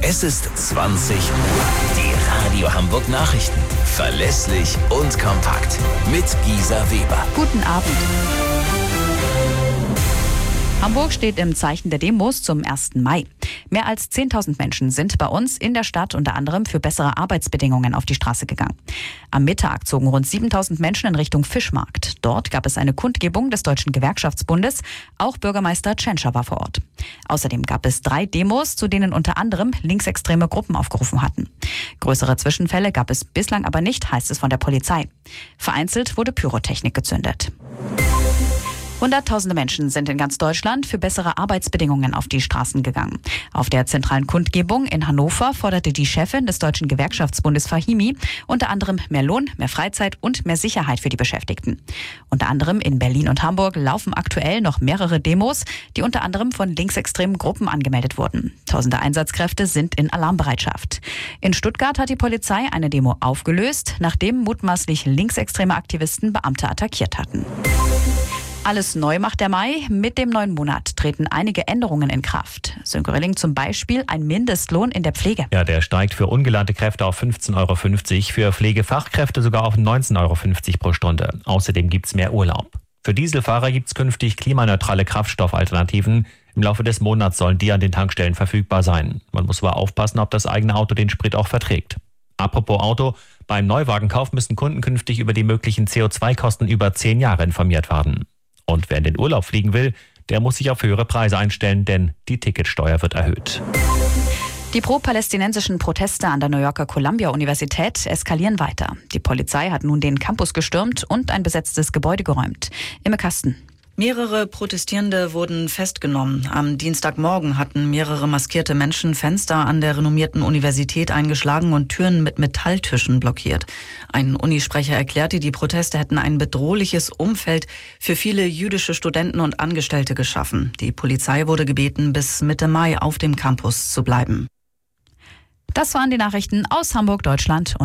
Es ist 20 Uhr. Die Radio Hamburg Nachrichten. Verlässlich und kompakt. Mit Gisa Weber. Guten Abend. Hamburg steht im Zeichen der Demos zum 1. Mai. Mehr als 10.000 Menschen sind bei uns in der Stadt unter anderem für bessere Arbeitsbedingungen auf die Straße gegangen. Am Mittag zogen rund 7.000 Menschen in Richtung Fischmarkt. Dort gab es eine Kundgebung des Deutschen Gewerkschaftsbundes. Auch Bürgermeister Tschentscher war vor Ort. Außerdem gab es 3 Demos, zu denen unter anderem linksextreme Gruppen aufgerufen hatten. Größere Zwischenfälle gab es bislang aber nicht, heißt es von der Polizei. Vereinzelt wurde Pyrotechnik gezündet. Hunderttausende Menschen sind in ganz Deutschland für bessere Arbeitsbedingungen auf die Straßen gegangen. Auf der zentralen Kundgebung in Hannover forderte die Chefin des Deutschen Gewerkschaftsbundes Fahimi unter anderem mehr Lohn, mehr Freizeit und mehr Sicherheit für die Beschäftigten. Unter anderem in Berlin und Hamburg laufen aktuell noch mehrere Demos, die unter anderem von linksextremen Gruppen angemeldet wurden. Tausende Einsatzkräfte sind in Alarmbereitschaft. In Stuttgart hat die Polizei eine Demo aufgelöst, nachdem mutmaßlich linksextreme Aktivisten Beamte attackiert hatten. Alles neu macht der Mai. Mit dem neuen Monat treten einige Änderungen in Kraft. Sönke Rilling zum Beispiel ein Mindestlohn in der Pflege. Ja, der steigt für ungelernte Kräfte auf 15,50 Euro, für Pflegefachkräfte sogar auf 19,50 Euro pro Stunde. Außerdem gibt's mehr Urlaub. Für Dieselfahrer gibt's künftig klimaneutrale Kraftstoffalternativen. Im Laufe des Monats sollen die an den Tankstellen verfügbar sein. Man muss aber aufpassen, ob das eigene Auto den Sprit auch verträgt. Apropos Auto, beim Neuwagenkauf müssen Kunden künftig über die möglichen CO2-Kosten über 10 Jahre informiert werden. Und wer in den Urlaub fliegen will, der muss sich auf höhere Preise einstellen, denn die Ticketsteuer wird erhöht. Die pro-palästinensischen Proteste an der New Yorker Columbia-Universität eskalieren weiter. Die Polizei hat nun den Campus gestürmt und ein besetztes Gebäude geräumt. Imme Kasten. Mehrere Protestierende wurden festgenommen. Am Dienstagmorgen hatten mehrere maskierte Menschen Fenster an der renommierten Universität eingeschlagen und Türen mit Metalltischen blockiert. Ein Unisprecher erklärte, die Proteste hätten ein bedrohliches Umfeld für viele jüdische Studenten und Angestellte geschaffen. Die Polizei wurde gebeten, bis Mitte Mai auf dem Campus zu bleiben. Das waren die Nachrichten aus Hamburg, Deutschland.